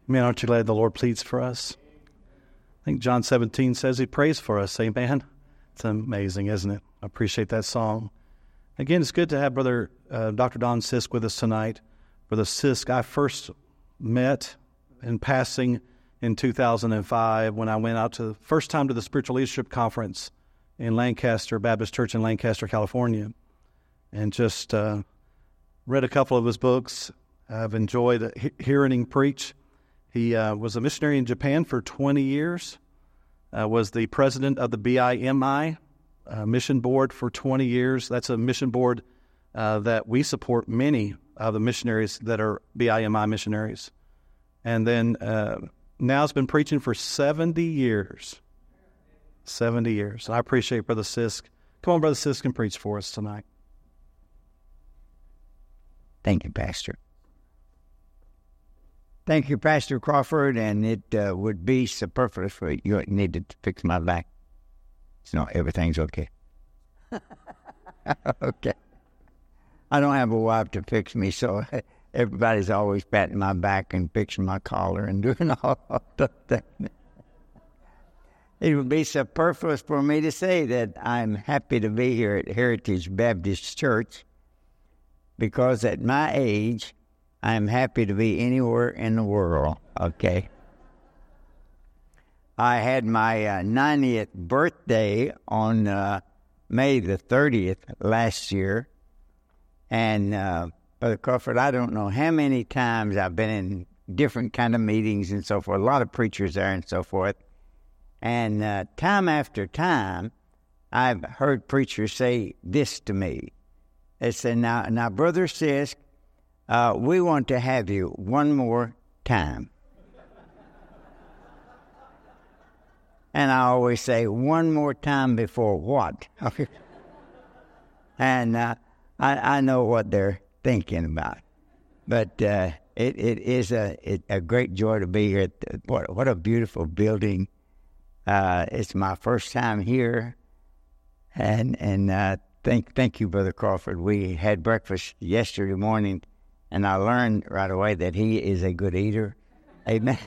Man, aren't you glad the Lord pleads for us? I think John 17 says he prays for us. Amen. It's amazing, isn't it? I appreciate that song. Again, it's good to have Brother Dr. Don Sisk with us tonight. Brother Sisk, I first met in passing in 2005 when I went out to first time to the Spiritual Leadership Conference in Lancaster Baptist Church in Lancaster, California, and just read a couple of his books. I've enjoyed hearing him preach. He was a missionary in Japan for 20 years, was the president of the BIMI mission board for 20 years. That's a mission board that we support many of the missionaries that are BIMI missionaries. And then now has been preaching for 70 years. 70 years. And I appreciate Brother Sisk. Come on, Brother Sisk, and preach for us tonight. Thank you, Pastor. Thank you, Pastor Crawford, and it would be superfluous for you needed to fix my back. So everything's okay. Okay. I don't have a wife to fix me, so everybody's always patting my back and fixing my collar and doing all that stuff. It would be superfluous for me to say that I'm happy to be here at Heritage Baptist Church because at my age, I'm happy to be anywhere in the world, okay? I had my 90th birthday on May the 30th last year, and Brother Crawford, I don't know how many times I've been in different kind of meetings and so forth, a lot of preachers there and so forth, and time after time, I've heard preachers say this to me. They say, now, Brother Sisk, we want to have you one more time. And I always say, one more time before what? And I know what they're thinking about. But it is a great joy to be here. What a beautiful building. It's my first time here. And thank you, Brother Crawford. We had breakfast yesterday morning, and I learned right away that he is a good eater. Amen.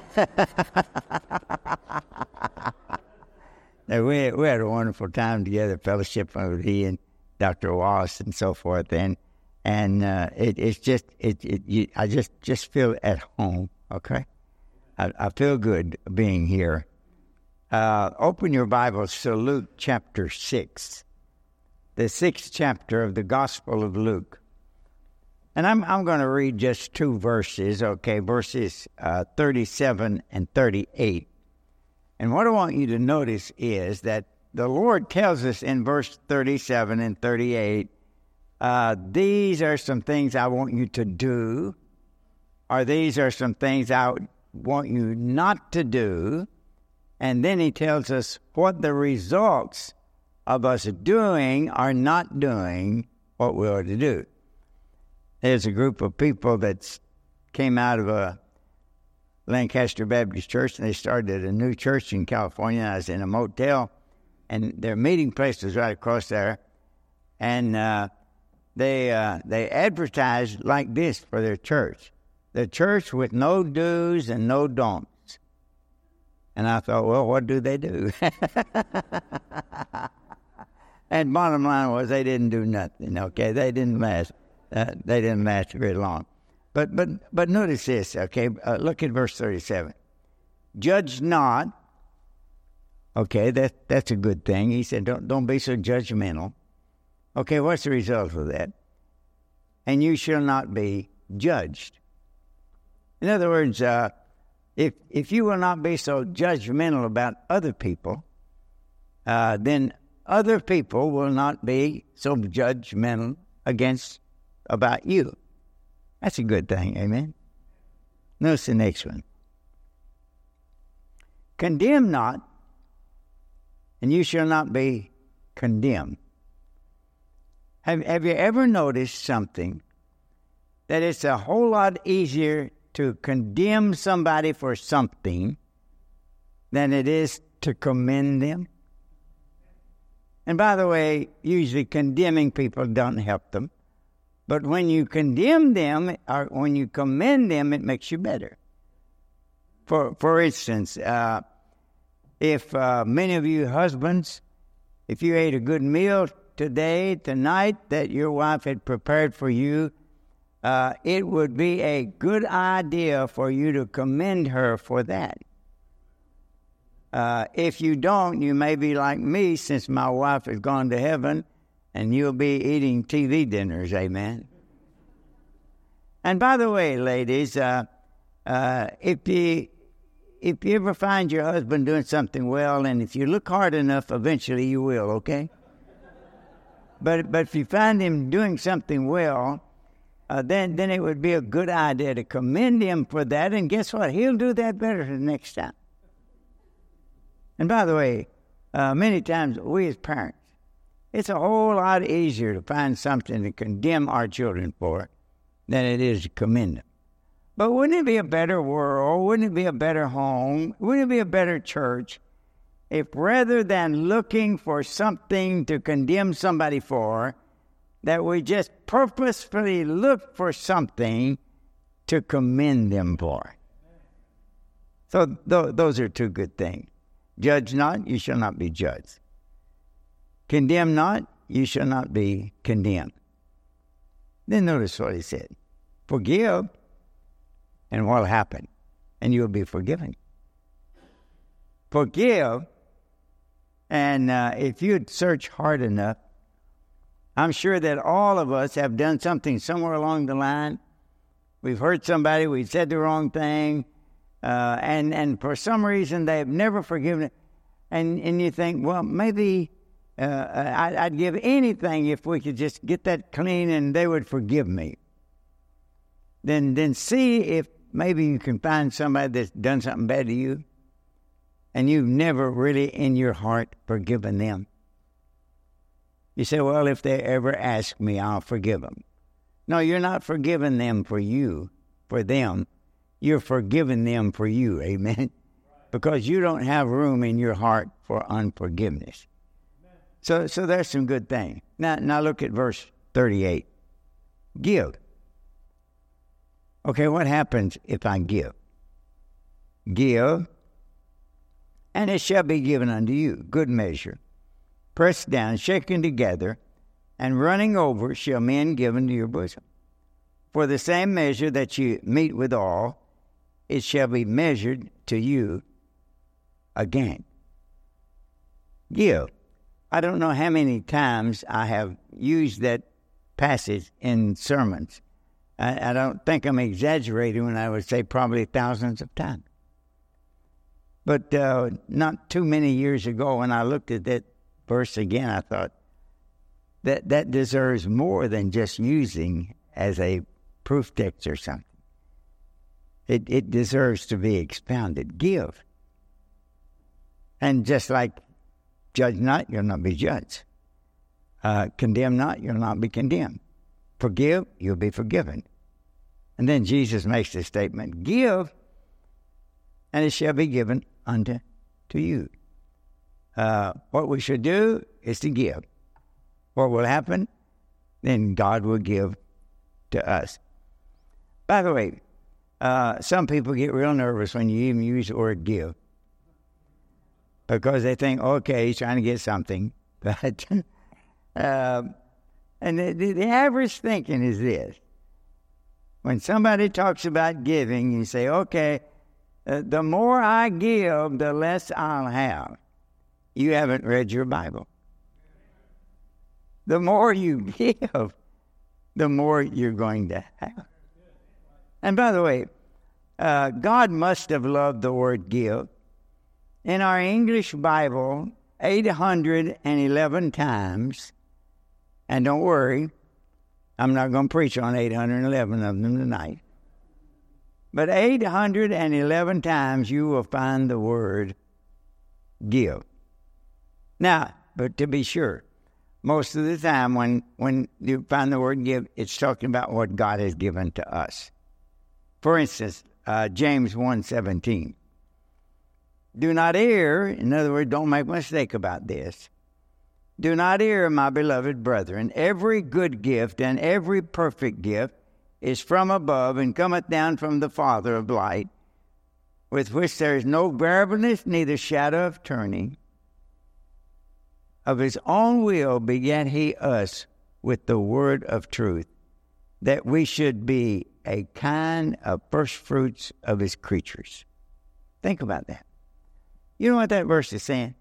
Now, we had a wonderful time together, fellowship with he and Dr. Wallace and so forth, and I just feel at home. Okay, I feel good being here. Open your Bibles to Luke chapter 6, the 6th chapter of the Gospel of Luke. And I'm going to read just 2 verses, okay, verses 37 and 38. And what I want you to notice is that the Lord tells us in verse 37 and 38, these are some things I want you to do, or these are some things I want you not to do. And then he tells us what the results of us doing or not doing what we ought to do. There's a group of people that came out of a Lancaster Baptist Church, and they started a new church in California. I was in a motel, and their meeting place was right across there. And they advertised like this for their church: the church with no do's and no don'ts. And I thought, well, what do they do? And bottom line was they didn't do nothing. Okay, they didn't last. They didn't last very long. But notice this, okay? Look at verse 37. Judge not. Okay, that's a good thing. He said, don't be so judgmental. Okay, what's the result of that? And you shall not be judged. In other words, if you will not be so judgmental about other people, then other people will not be so judgmental about you. That's a good thing, amen? Notice the next one. Condemn not, and you shall not be condemned. Have you ever noticed something that it's a whole lot easier to condemn somebody for something than it is to commend them? And by the way, usually condemning people don't help them. But when you condemn them or when you commend them, it makes you better. For instance, if many of you husbands, if you ate a good meal today, tonight, that your wife had prepared for you, it would be a good idea for you to commend her for that. If you don't, you may be like me, since my wife has gone to heaven, and you'll be eating TV dinners, amen. And by the way, ladies, if you ever find your husband doing something well, and if you look hard enough, eventually you will, okay? But if you find him doing something well, then it would be a good idea to commend him for that, and guess what? He'll do that better the next time. And by the way, many times we as parents, it's a whole lot easier to find something to condemn our children for than it is to commend them. But wouldn't it be a better world? Wouldn't it be a better home? Wouldn't it be a better church if rather than looking for something to condemn somebody for, that we just purposefully look for something to commend them for? So those are two good things. Judge not, you shall not be judged. Condemn not, you shall not be condemned. Then notice what he said. Forgive, and what will happen? And you will be forgiven. Forgive, and if you'd search hard enough, I'm sure that all of us have done something somewhere along the line. We've hurt somebody, we said the wrong thing, and for some reason they've never forgiven it. And you think, well, maybe I'd give anything if we could just get that clean and they would forgive me. Then see if maybe you can find somebody that's done something bad to you and you've never really in your heart forgiven them. You say, well, if they ever ask me, I'll forgive them. No, you're not forgiving them for you, for them. You're forgiving them for you, amen? Because you don't have room in your heart for unforgiveness. So there's some good things. Now look at verse 38. Give. Okay, what happens if I give? Give, and it shall be given unto you. Good measure, pressed down, shaken together, and running over shall men give into your bosom. For the same measure that you meet withal, it shall be measured to you again. Give. I don't know how many times I have used that passage in sermons. I don't think I'm exaggerating when I would say probably thousands of times. But not too many years ago when I looked at that verse again, I thought that deserves more than just using as a proof text or something. It deserves to be expounded. Give. And just like judge not, you'll not be judged. Condemn not, you'll not be condemned. Forgive, you'll be forgiven. And then Jesus makes the statement, give, and it shall be given unto you. What we should do is to give. What will happen? Then God will give to us. By the way, some people get real nervous when you even use the word give, because they think, okay, he's trying to get something. But and the average thinking is this. When somebody talks about giving, you say, okay, the more I give, the less I'll have. You haven't read your Bible. The more you give, the more you're going to have. And by the way, God must have loved the word give. In our English Bible, 811 times, and don't worry, I'm not going to preach on 811 of them tonight, but 811 times you will find the word give. Now, but to be sure, most of the time when you find the word give, it's talking about what God has given to us. For instance, James 1:17. Do not err, in other words, don't make a mistake about this. Do not err, my beloved brethren. Every good gift and every perfect gift is from above and cometh down from the Father of light, with which there is no variableness, neither shadow of turning. Of his own will begat he us with the word of truth, that we should be a kind of first fruits of his creatures. Think about that. You know what that verse is saying?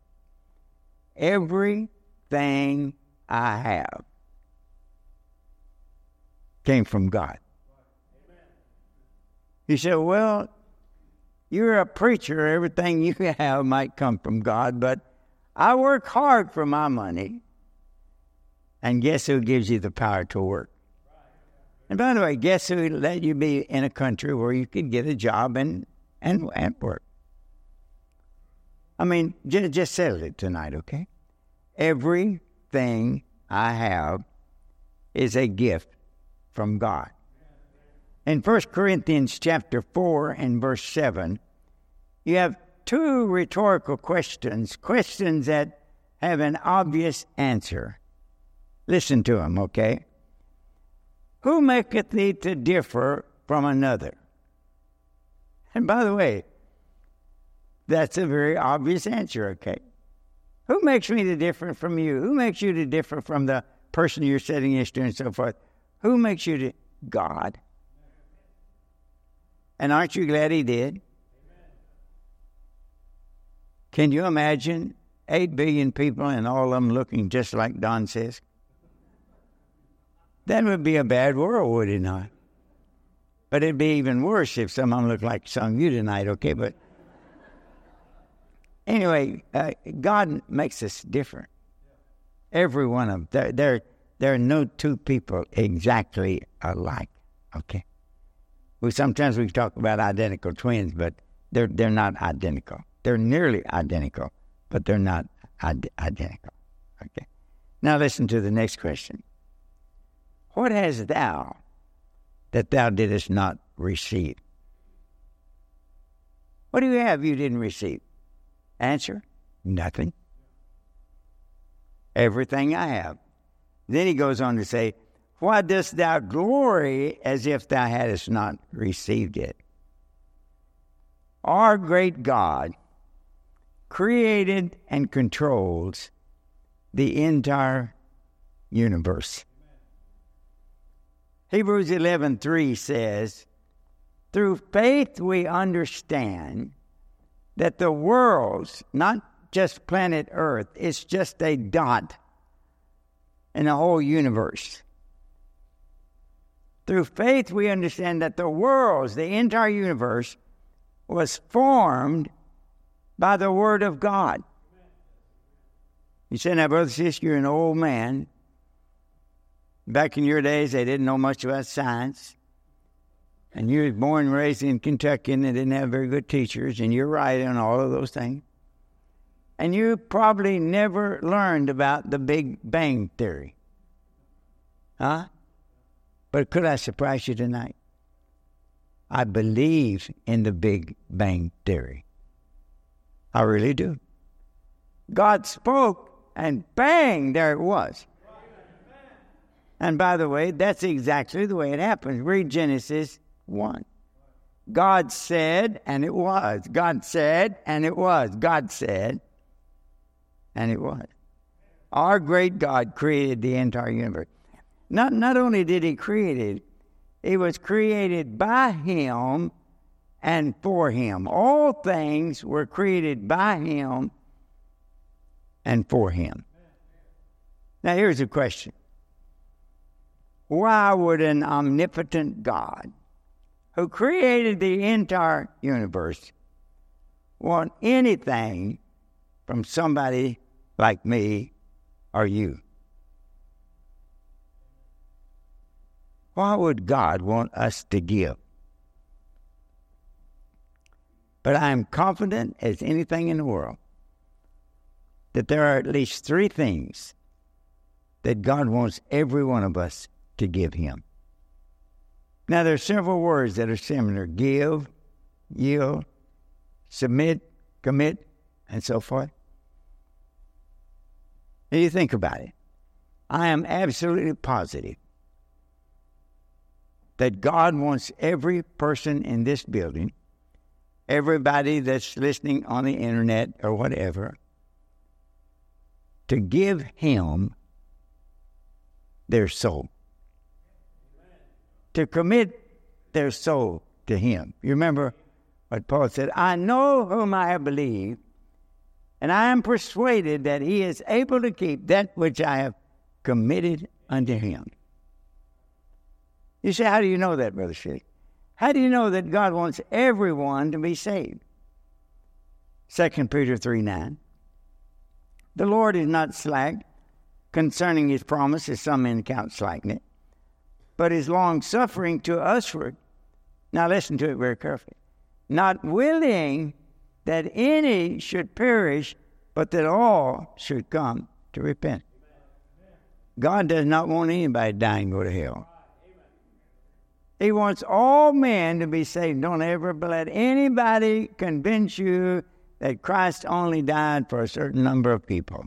Everything I have came from God. You say, well, you're a preacher. Everything you have might come from God, but I work hard for my money. And guess who gives you the power to work? And by the way, guess who let you be in a country where you could get a job and work? I mean, just settle it tonight, okay? Everything I have is a gift from God. In 1 Corinthians chapter 4 and verse 7, you have two rhetorical questions that have an obvious answer. Listen to them, okay? Who maketh thee to differ from another? And by the way, that's a very obvious answer, okay? Who makes me to differ from you? Who makes you to differ from the person you're sitting next to and so forth? Who makes you to? God. And aren't you glad he did? Can you imagine 8 billion people and all of them looking just like Don Sisk? That would be a bad world, would it not? But it'd be even worse if some of them looked like some of you tonight, okay? But anyway, God makes us different. Every one of them. There are no two people exactly alike, okay? Sometimes we talk about identical twins, but they're not identical. They're nearly identical, but they're not identical, okay? Now listen to the next question. What hast thou that thou didst not receive? What do you have you didn't receive? Answer, nothing. Everything I have. Then he goes on to say, why dost thou glory as if thou hadst not received it? Our great God created and controls the entire universe. Hebrews 11:3 says, through faith we understand that the world's not just planet Earth, it's just a dot in the whole universe. Through faith we understand that the world's, the entire universe, was formed by the Word of God. You say, now, brother, sister, you're an old man. Back in your days, they didn't know much about science. And you were born and raised in Kentucky, and they didn't have very good teachers, and you're right on all of those things. And you probably never learned about the Big Bang Theory. Huh? But could I surprise you tonight? I believe in the Big Bang Theory. I really do. God spoke, and bang, there it was. And by the way, that's exactly the way it happens. Read Genesis 1. God said, and it was. God said, and it was. God said, and it was. Our great God created the entire universe. Not only did he create it, it was created by him and for him. All things were created by him and for him. Now here's a question. Why would an omnipotent God who created the entire universe want anything from somebody like me or you? Why would God want us to give? But I am confident as anything in the world that there are at least 3 things that God wants every one of us to give him. Now, there are several words that are similar. Give, yield, submit, commit, and so forth. Now, you think about it. I am absolutely positive that God wants every person in this building everybody that's listening on the internet or whatever to give him their soul, to commit their soul to him. You remember what Paul said, I know whom I have believed, and I am persuaded that he is able to keep that which I have committed unto him. You say, how do you know that, Brother Shea? How do you know that God wants everyone to be saved? 2 Peter 3:9. The Lord is not slack concerning his promise, as some men count slackness, but is long-suffering to usward. Now listen to it very carefully. Not willing that any should perish, but that all should come to repent. God does not want anybody to die and go to hell. He wants all men to be saved. Don't ever let anybody convince you that Christ only died for a certain number of people.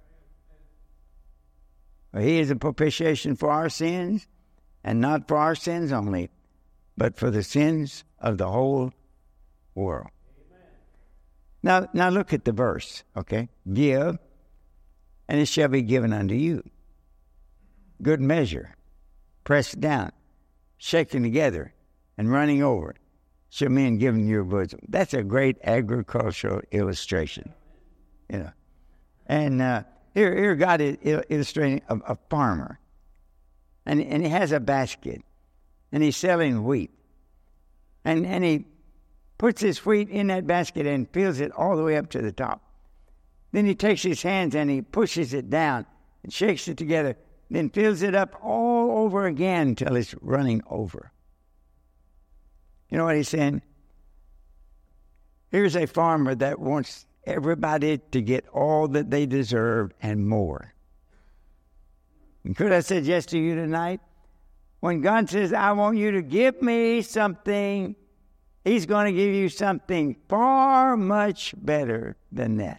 He is a propitiation for our sins, and not for our sins only, but for the sins of the whole world. Now look at the verse, okay? Give, and it shall be given unto you. Good measure, pressed down, shaken together, and running over, shall men give in your bosom. That's a great agricultural illustration, you know. And here God is illustrating a farmer, and he has a basket, and he's selling wheat, and he puts his wheat in that basket and fills it all the way up to the top. Then he takes his hands and he pushes it down and shakes it together, then fills it up all over again until it's running over. You know what he's saying? Here's a farmer that wants everybody to get all that they deserve and more. And could I suggest to you tonight, when God says, I want you to give me something, he's going to give you something far much better than that.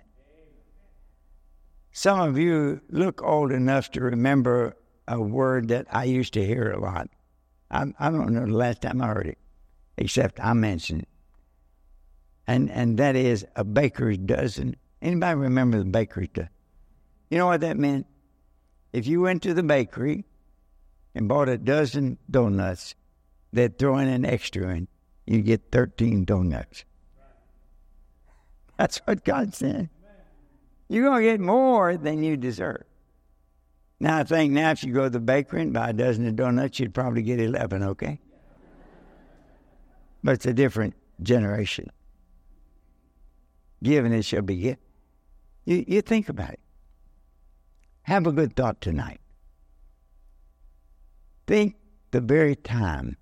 Some of you look old enough to remember a word that I used to hear a lot. I don't know the last time I heard it, except I mentioned it. And that is a baker's dozen. Anybody remember the baker's dozen? You know what that meant? If you went to the bakery and bought a dozen donuts, they'd throw in an extra in. You get 13 donuts. That's what God said. You're going to get more than you deserve. Now, I think now if you go to the bakery and buy a dozen of donuts, you'd probably get 11, okay? But it's a different generation. Given it shall be given. You think about it. Have a good thought tonight. Think the very time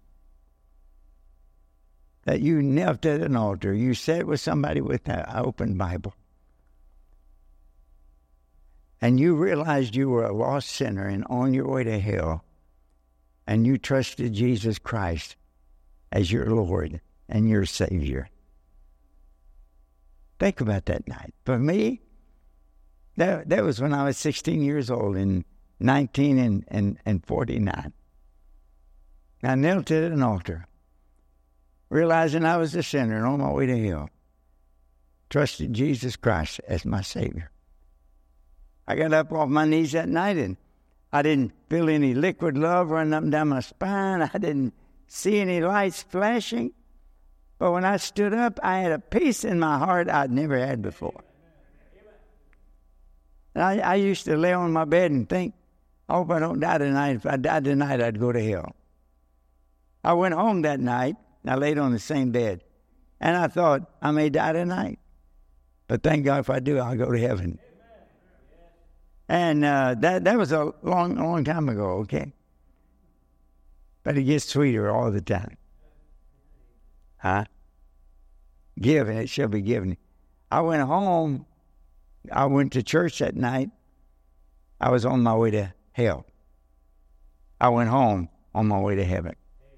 that you knelt at an altar, you sat with somebody with an open Bible, and you realized you were a lost sinner and on your way to hell, and you trusted Jesus Christ as your Lord and your Savior. Think about that night. For me, that was when I was 16 years old in 1949. I knelt at an altar, realizing I was a sinner and on my way to hell. Trusted Jesus Christ as my Savior. I got up off my knees that night and I didn't feel any liquid love running up and down my spine. I didn't see any lights flashing. But when I stood up, I had a peace in my heart I'd never had before. And I used to lay on my bed and think, I hope I don't die tonight. If I died tonight, I'd go to hell. I went home that night, and I laid on the same bed, and I thought, I may die tonight. But thank God if I do, I'll go to heaven. And that was a long time ago, okay? But it gets sweeter all the time. Huh? Give, and it shall be given. I went home. I went to church that night. I was on my way to hell. I went home on my way to heaven.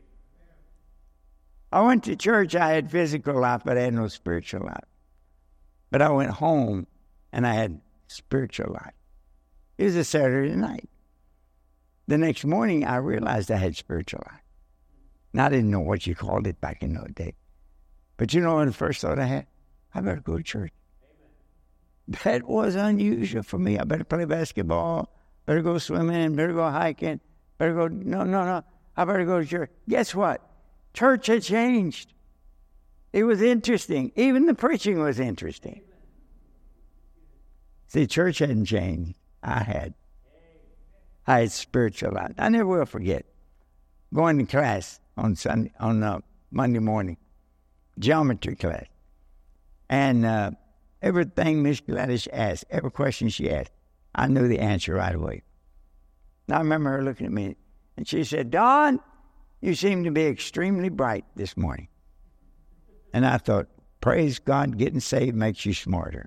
I went to church. I had physical life, but I had no spiritual life. But I went home, and I had spiritual life. It was a Saturday night. The next morning, I realized I had spiritual life. And I didn't know what you called it back in those days. But you know what the first thought I had? I better go to church. That was unusual for me. I better play basketball, better go swimming, better go hiking, better go, no. I better go to church. Guess what? Church had changed. It was interesting. Even the preaching was interesting. See, church hadn't changed. I had spiritual life. I never will forget going to class on Monday morning, geometry class. And everything Miss Gladys asked, every question she asked, I knew the answer right away. And I remember her looking at me, and she said, Don, you seem to be extremely bright this morning. And I thought, praise God, getting saved makes you smarter.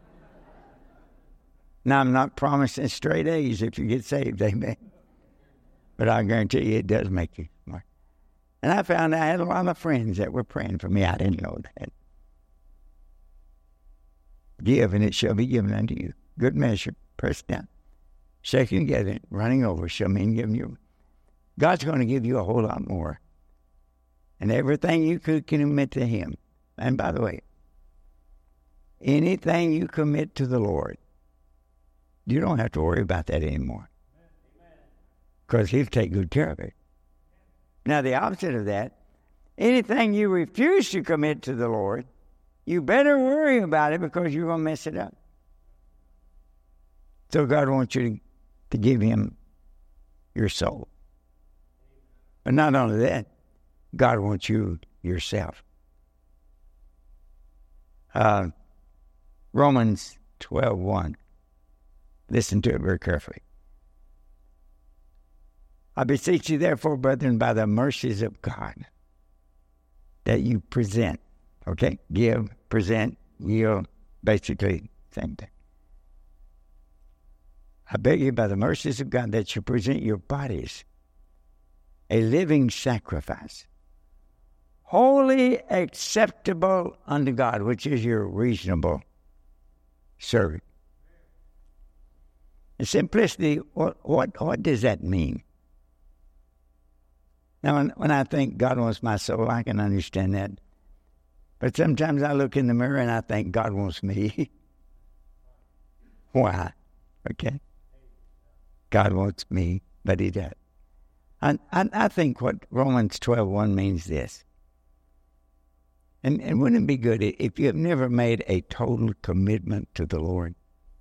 Now, I'm not promising straight A's if you get saved, amen. But I guarantee you it does make you smart. And I found I had a lot of friends that were praying for me. I didn't know that. Give, and it shall be given unto you. Good measure, pressed down, shaking together, running over, shall mean given you. God's going to give you a whole lot more. And everything you can commit to Him. And by the way, anything you commit to the Lord, you don't have to worry about that anymore. Because He'll take good care of it. Now, the opposite of that, anything you refuse to commit to the Lord, you better worry about it because you're going to mess it up. So God wants you to give Him your soul. But not only that, God wants you yourself. Romans 12:1. Listen to it very carefully. I beseech you, therefore, brethren, by the mercies of God, that you present. Okay? Give, present, yield, basically same thing. I beg you, by the mercies of God, that you present your bodies a living sacrifice, wholly acceptable unto God, which is your reasonable service. In simplicity, what does that mean? Now, when I think God wants my soul, I can understand that. But sometimes I look in the mirror and I think God wants me. Why? Okay? God wants me, but He does. I think what Romans 12:1 means this. And wouldn't it be good if you have never made a total commitment to the Lord?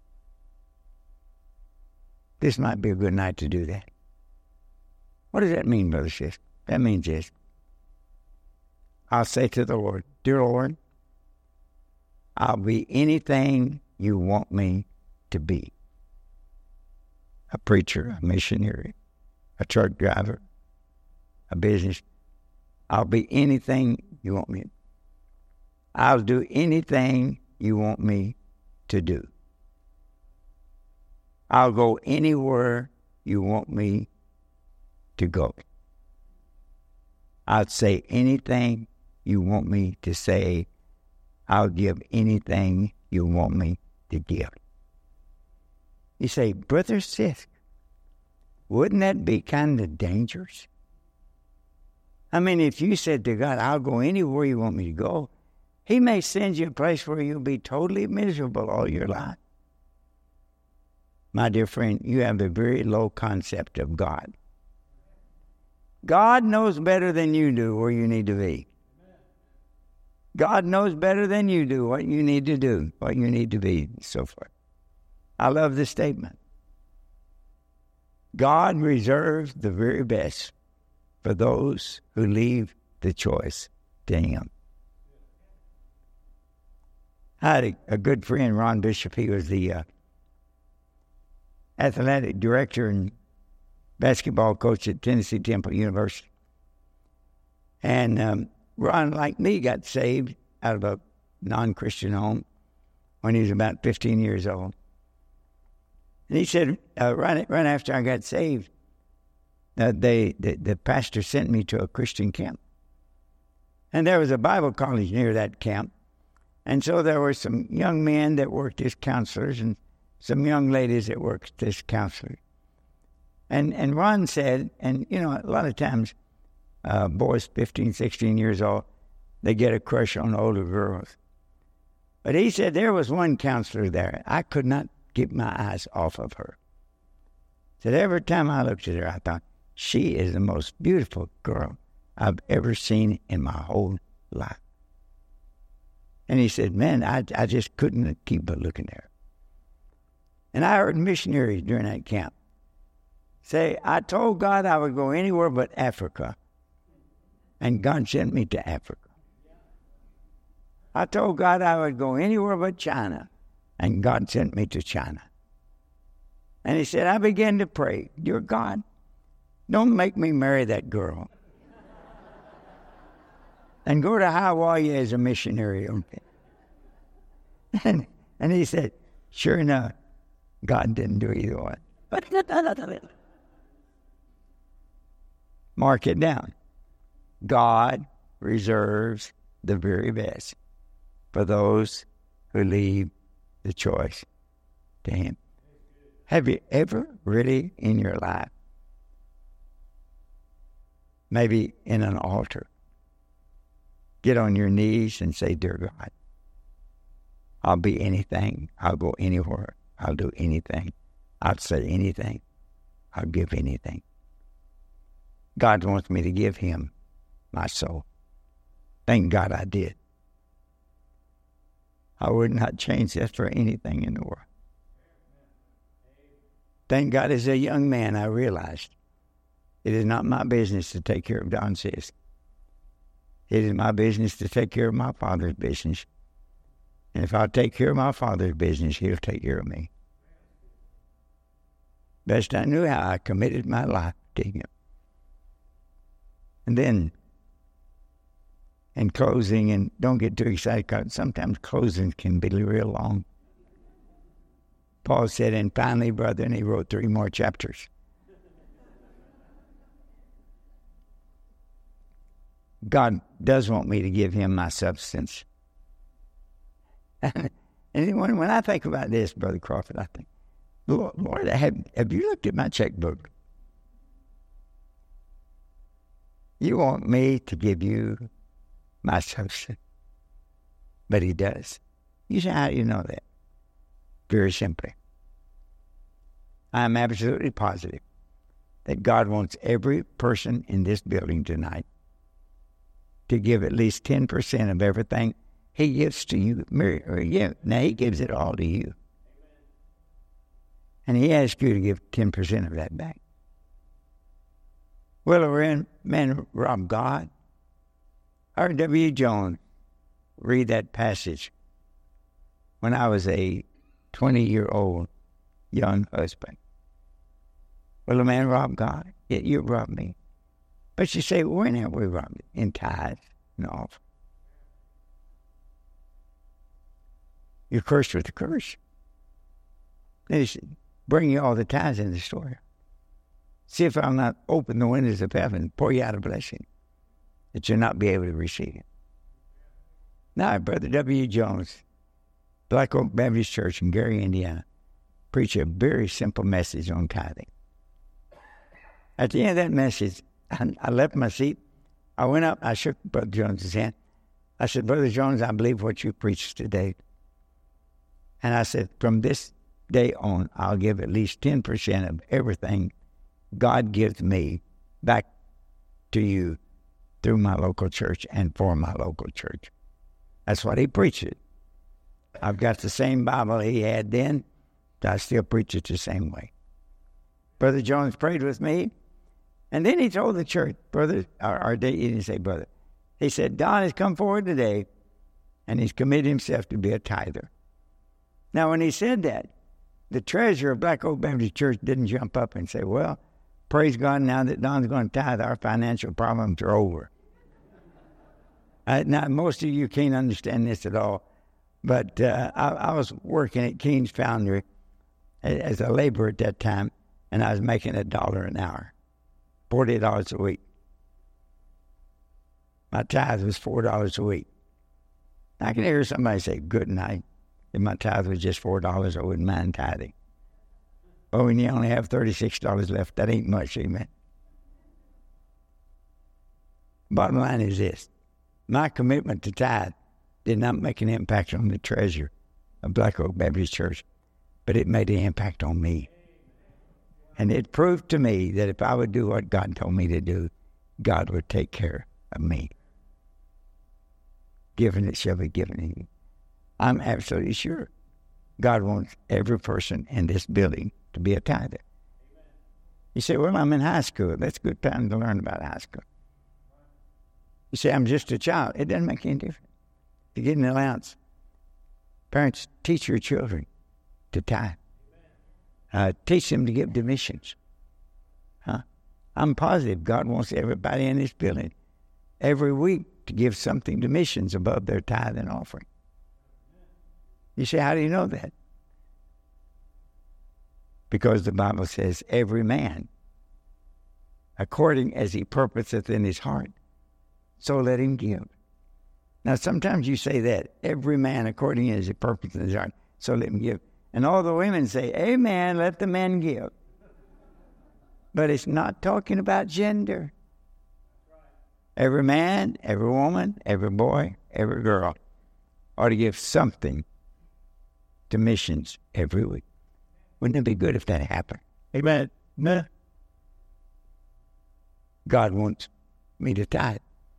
This might be a good night to do that. What does that mean, Brother Schiff? That means this. I'll say to the Lord, Dear Lord, I'll be anything you want me to be. A preacher, a missionary, a truck driver, a business. I'll be anything you want me. I'll do anything you want me to do. I'll go anywhere you want me to go. I'll say anything you want me to say. I'll give anything you want me to give. You say, Brother Sisk, wouldn't that be kind of dangerous? I mean, if you said to God, I'll go anywhere you want me to go, He may send you a place where you'll be totally miserable all your life. My dear friend, you have a very low concept of God. God knows better than you do where you need to be. God knows better than you do what you need to do, what you need to be, and so forth. I love this statement. God reserves the very best for those who leave the choice to Him. I had a good friend, Ron Bishop. He was the athletic director and basketball coach at Tennessee Temple University. And Ron, like me, got saved out of a non-Christian home when he was about 15 years old. And he said, right after I got saved, the pastor sent me to a Christian camp. And there was a Bible college near that camp. And so there were some young men that worked as counselors and some young ladies that worked as counselors. And Ron said, and you know, a lot of times boys 15, 16 years old, they get a crush on older girls. But he said there was one counselor there. I could not keep my eyes off of her. He said every time I looked at her, I thought, she is the most beautiful girl I've ever seen in my whole life. And he said, man, I just couldn't keep but looking at her. And I heard missionaries during that camp say, I told God I would go anywhere but Africa. And God sent me to Africa. I told God I would go anywhere but China. And God sent me to China. And he said, I began to pray, dear God, don't make me marry that girl. And go to Hawaii as a missionary. And he said, sure enough, God didn't do either one. Mark it down. God reserves the very best for those who leave the choice to Him. Have you ever really in your life, maybe in an altar, get on your knees and say, dear God, I'll be anything, I'll go anywhere, I'll do anything, I'll say anything, I'll give anything. God wants me to give Him my soul. Thank God I did. I would not change that for anything in the world. Thank God as a young man I realized it is not my business to take care of Don Sis. It is my business to take care of my Father's business. And if I take care of my Father's business, He'll take care of me. Best I knew how, I committed my life to Him. And then, in closing, and don't get too excited because sometimes closings can be real long. Paul said, and finally, brother, and he wrote 3 more chapters. God does want me to give Him my substance. And when I think about this, Brother Crawford, I think, Lord, have you looked at my checkbook? You want me to give you my substance. But He does. You say, how do you know that? Very simply. I am absolutely positive that God wants every person in this building tonight to give at least 10% of everything He gives to you. Now He gives it all to you. And He asks you to give 10% of that back. Well, a man robbed God. R.W. Jones read that passage when I was a 20-year-old young husband. Well, a man robbed God. Yet you robbed me. But you say, well, when have we robbed it? In tithes and offering. You're cursed with a curse. Then He said, bring you all the tithes in the store. See if I'll not open the windows of heaven, pour you out a blessing, that you'll not be able to receive it. Now, Brother W. Jones, Black Oak Baptist Church in Gary, Indiana, preached a very simple message on tithing. At the end of that message, I left my seat. I went up, I shook Brother Jones' hand. I said, Brother Jones, I believe what you preached today. And I said, from this day on, I'll give at least 10% of everything God gives me back to you through my local church and for my local church. That's what he preached. I've got the same Bible he had then, but I still preach it the same way. Brother Jones prayed with me, and then he told the church, brother, he didn't say brother. He said, Don has come forward today, and he's committed himself to be a tither. Now, when he said that, the treasurer of Black Oak Baptist Church didn't jump up and say, well, praise God, now that Don's going to tithe, our financial problems are over. Now, most of you can't understand this at all, but I was working at Keen's Foundry as a laborer at that time, and I was making $1 an hour, $40 a week. My tithe was $4 a week. I can hear somebody say, good night. If my tithe was just $4, I wouldn't mind tithing. But when you only have $36 left, that ain't much, amen. Bottom line is this. My commitment to tithe did not make an impact on the treasure of Black Oak Baptist Church, but it made an impact on me. And it proved to me that if I would do what God told me to do, God would take care of me. Given it shall be given to you. I'm absolutely sure God wants every person in this building to be a tither. You say, well, I'm in high school. That's a good time to learn about high school. You say, I'm just a child. It doesn't make any difference. You get an allowance. Parents, teach your children to tithe. Teach them to give to missions. I'm positive God wants everybody in this building every week to give something to missions above their tithe and offering. You say, how do you know that? Because the Bible says, every man, according as he purposeth in his heart, so let him give. Now, sometimes you say that, every man, according as he purposeth in his heart, so let him give. And all the women say, amen, let the men give. But it's not talking about gender. Every man, every woman, every boy, every girl ought to give something to missions every week. Wouldn't it be good if that happened? Amen. No. God wants me to tithe.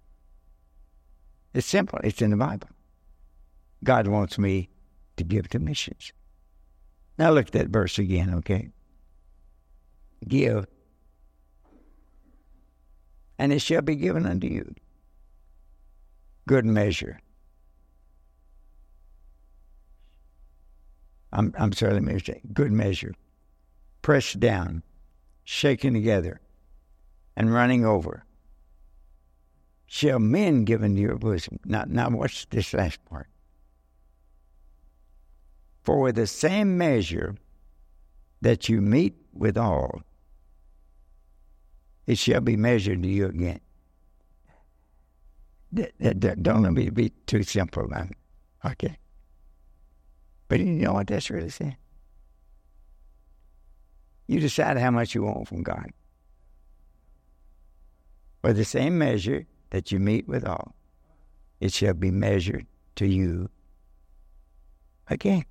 It's simple. It's in the Bible. God wants me to give to missions. Now look at that verse again, okay? Give, and it shall be given unto you. Good measure. I'm sorry, let me say, good measure. Pressed down, shaken together, and running over. Shall men give into your bosom. Now watch this last part. For with the same measure that you meet withal, it shall be measured to you again. Don't let me be too simple about it. Okay. But you know what that's really saying? You decide how much you want from God. For the same measure that you meet withal, it shall be measured to you again.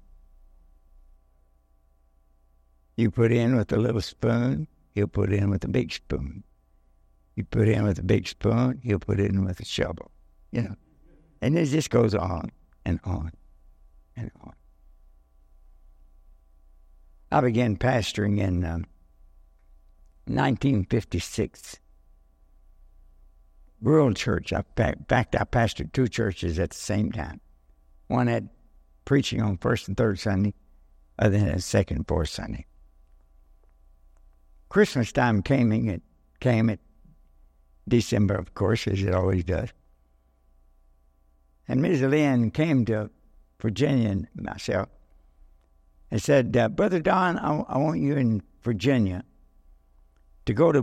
You put in with a little spoon, he'll put in with a big spoon. You put in with a big spoon, he'll put in with a shovel. You know, and it just goes on and on and on. I began pastoring in 1956. Rural church. In fact, I pastored two churches at the same time. One had preaching on first and third Sunday, other than second and fourth Sunday. Christmas time came at December, of course, as it always does. And Ms. Lynn came to Virginia and myself and said, Brother Don, I want you in Virginia to go to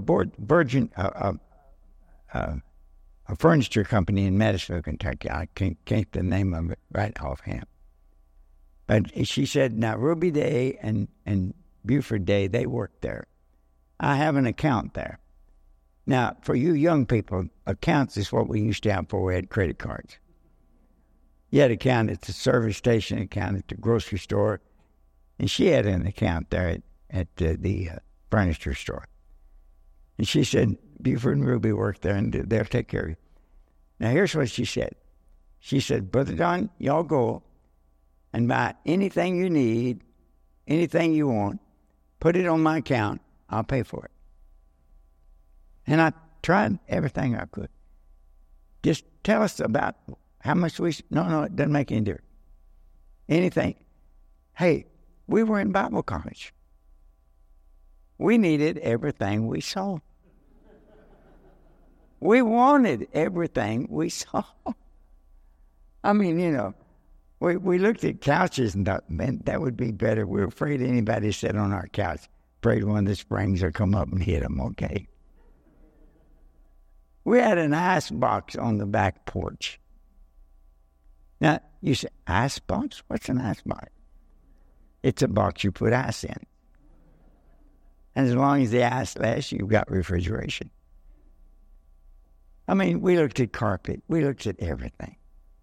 a furniture company in Madisonville, Kentucky. I can't the name of it right offhand. But she said, now Ruby Day and Buford Day, they work there. I have an account there. Now, for you young people, accounts is what we used to have before we had credit cards. You had an account at the service station, an account at the grocery store, and she had an account there at the furniture store. And she said, Buford and Ruby work there, and they'll take care of you. Now, here's what she said. She said, Brother Don, y'all go and buy anything you need, anything you want, put it on my account, I'll pay for it. And I tried everything I could. Just tell us about how much no, it doesn't make any difference. Anything. Hey, we were in Bible college. We needed everything we saw. We wanted everything we saw. I mean, you know, we looked at couches and thought, man, that would be better. We were afraid anybody sat on our couch. Afraid one of the springs would come up and hit them, okay? We had an ice box on the back porch. Now, you say, ice box? What's an ice box? It's a box you put ice in. And as long as the ice lasts, you've got refrigeration. I mean, we looked at carpet. We looked at everything.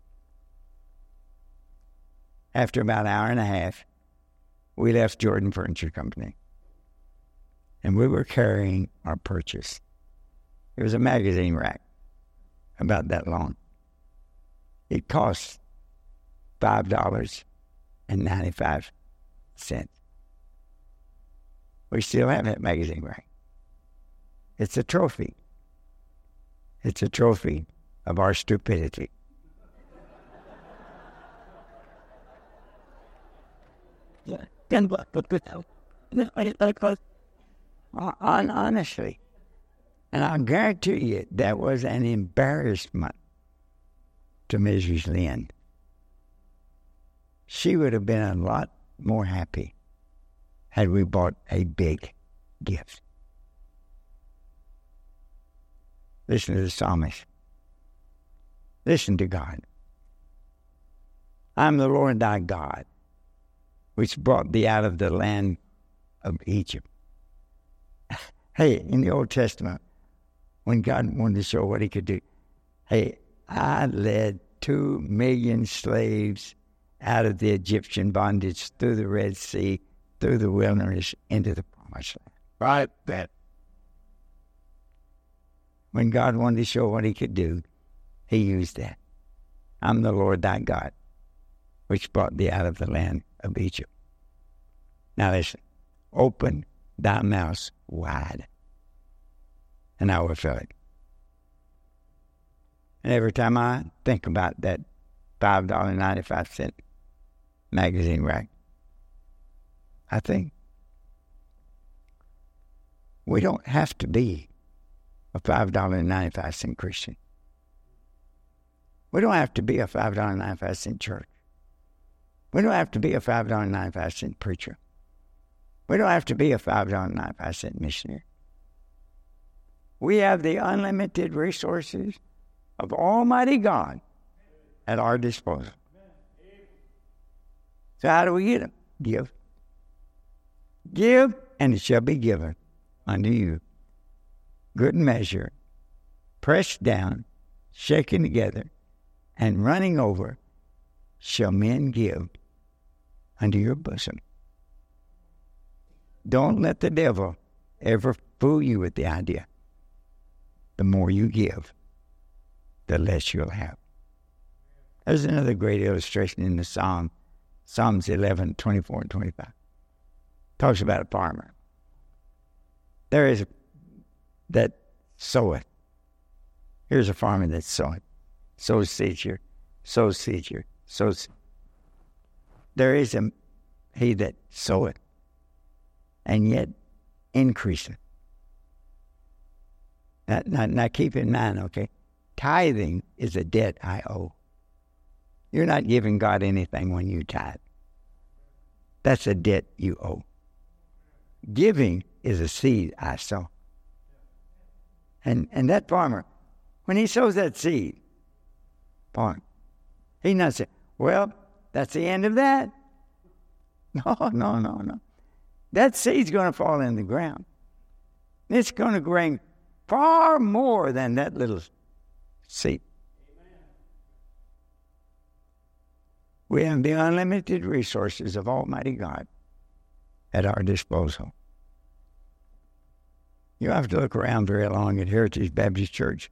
After about an hour and a half, we left Jordan Furniture Company. And we were carrying our purchase. It was a magazine rack about that long. It cost $5.95. We still have that magazine rack. It's a trophy. It's a trophy of our stupidity. Honestly. And I guarantee you that was an embarrassment to Mrs. Lynn. She would have been a lot more happy had we bought a big gift. Listen to the psalmist. Listen to God. I'm the Lord thy God, which brought thee out of the land of Egypt. Hey, in the Old Testament, when God wanted to show what he could do, hey, I led 2 million slaves out of the Egyptian bondage through the Red Sea, through the wilderness, into the promised land. Right? That. When God wanted to show what he could do, he used that. I'm the Lord thy God, which brought thee out of the land of Egypt. Now listen, open thy mouth wide, and I will fill it. And every time I think about that $5.95 magazine rack, I think we don't have to be a $5.95 Christian. We don't have to be a $5.95 church. We don't have to be a $5.95 preacher. We don't have to be a $5.95 missionary. We have the unlimited resources of Almighty God at our disposal. So how do we get them? Give. Give, and it shall be given unto you. Good measure, pressed down, shaken together, and running over, shall men give unto your bosom. Don't let the devil ever fool you with the idea. The more you give, the less you'll have. There's another great illustration in the Psalm, Psalms 11, 24 and 25. Talks about a farmer. There is that soweth. Here's a farmer that soweth. Sows seeds here, sows seeds here, sows. There is he that soweth, and yet increaseth. Now keep in mind, okay, tithing is a debt I owe. You're not giving God anything when you tithe. That's a debt you owe. Giving is a seed I sow. And that farmer, when he sows that seed, he's not saying, well, that's the end of that. No. That seed's going to fall in the ground. It's going to bring far more than that little seed. We have the unlimited resources of Almighty God at our disposal. You have to look around very long at Heritage Baptist Church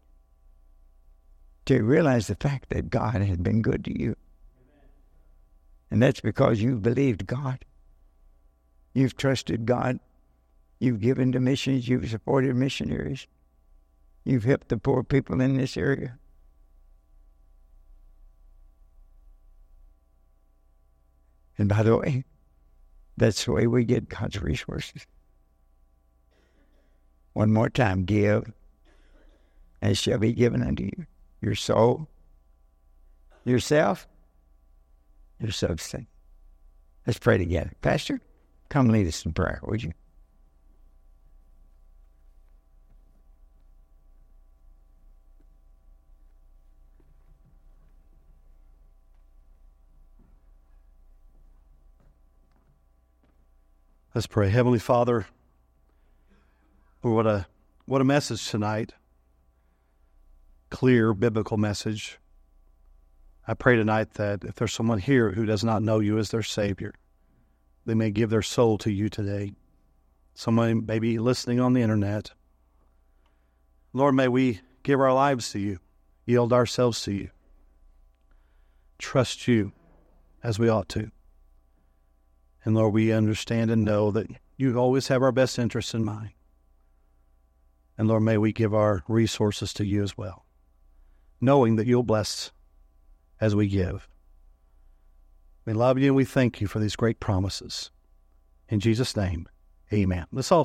to realize the fact that God has been good to you. And that's because you've believed God. You've trusted God. You've given to missions. You've supported missionaries. You've helped the poor people in this area. And by the way, that's the way we get God's resources. One more time, give, and it shall be given unto you. Your soul, yourself, your substance. Let's pray together. Pastor, come lead us in prayer, would you? Let's pray. Heavenly Father, what a message tonight. clear biblical message. I pray tonight that if there's someone here who does not know you as their Savior, they may give their soul to you today. Someone may be listening on the internet. Lord, may we give our lives to you, yield ourselves to you, trust you as we ought to. And Lord, we understand and know that you always have our best interests in mind. And Lord, may we give our resources to you as well, knowing that you'll bless as we give. We love you and we thank you for these great promises. In Jesus' name, amen. Let's all